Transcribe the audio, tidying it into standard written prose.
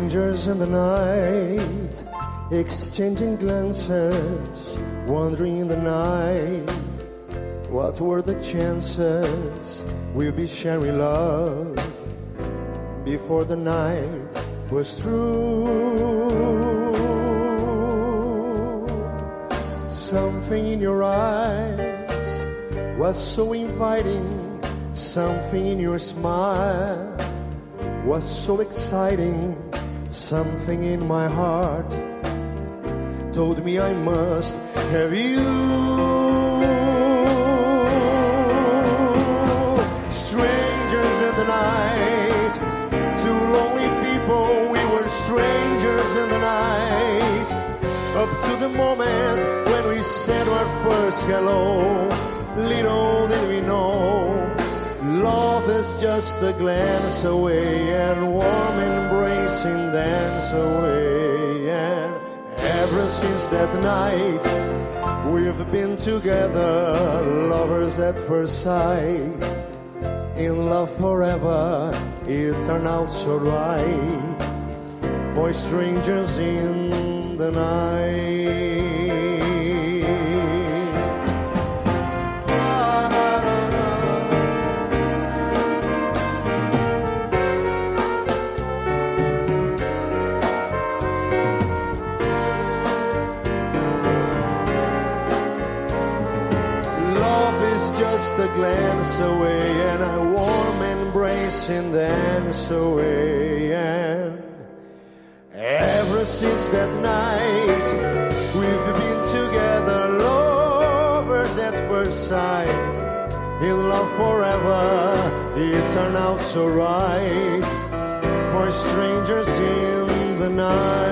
Strangers in the night, exchanging glances, wandering in the night. What were the chances we'd be sharing love before the night was through? Something in your eyes was so inviting, something in your smile was so exciting, something in my heart told me I must have you. Strangers in the night, two lonely people, we were strangers in the night, up to the moment when we said our first hello. Little did we know, love is just a glance away, and warm embracing dance away. And ever since that night, we've been together, lovers at first sight. In love forever, it turned out so right, for strangers in the night. Just a glance away, and a warm embrace and dance away. And ever since that night, we've been together, lovers at first sight. In love forever, it turned out so right, for strangers in the night.